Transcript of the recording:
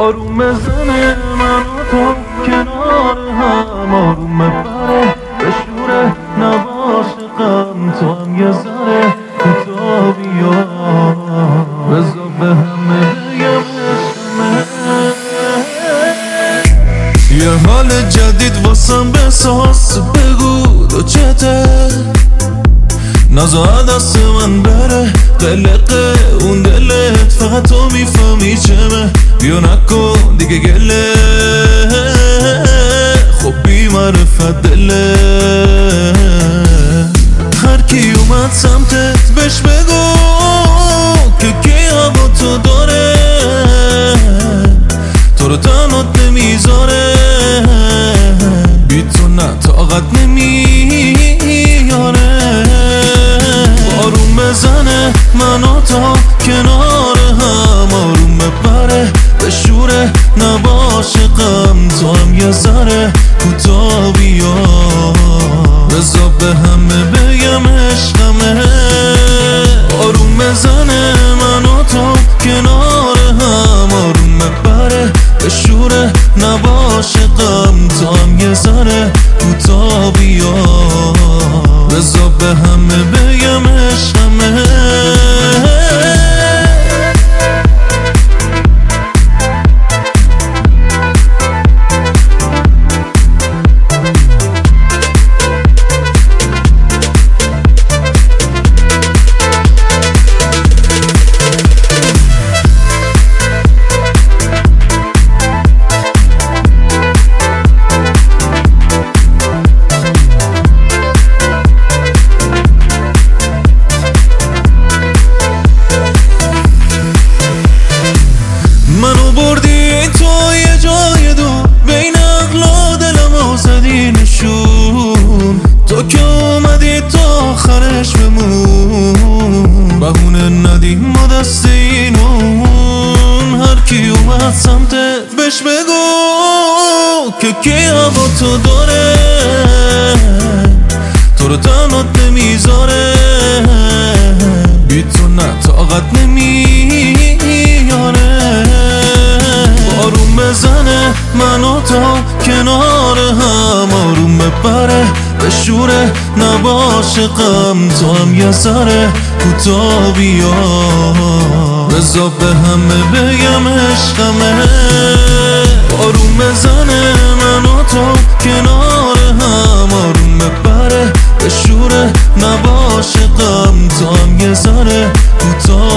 آروم بزنه من و تو کنار هم، آروم ببره بشوره نباشه غم، تو هم یه ذره کوتا بیا بذار به همه بگم عشقمه. یه حال جدید واسم بساز، بگو تو چته نازا دست من بره قلقه اون دلت، فقط تو میفهمی چمه، بیا نکن دیگه گله خب بی معرفت دله. هر کی اومد سمتت بهش بگو که کی هوا تو داره، تو رو تنات نمیذاره، بی تو نه طاقت نمیاره. آروم بزنه من و تا کنار هم، آروم ببره بشوره نباشه غم، تو هم یه ذره کوتا بیا بذار به همه بگم عشقمه. آروم بزنه من و تو کنار هم، آروم ببره بشوره نباشه غم، تو هم یه ذره کوتا بیا بذار به همه بگم عشقمه. منو بردی تو یه جای دور، بین عقل و دلم و زدی نشون، تو که اومدی تا آخرش بمون، بهونه ندی ما دست اینون. هر کی اومد سمتت بهش بگو که کی هوا تو داره، تو رو تنات نمیذاره، بی تو نه طاقت نمیاره. آروم بزنه من و تا کنار هم، آروم ببره بشوره نباشه غم، تو هم یه ذره کوتا بیا بذار به همه بگم عشقمه. آروم بزنه من و تو کنار هم، آروم ببره بشوره نباشه غم، تو هم یه ذره کوتا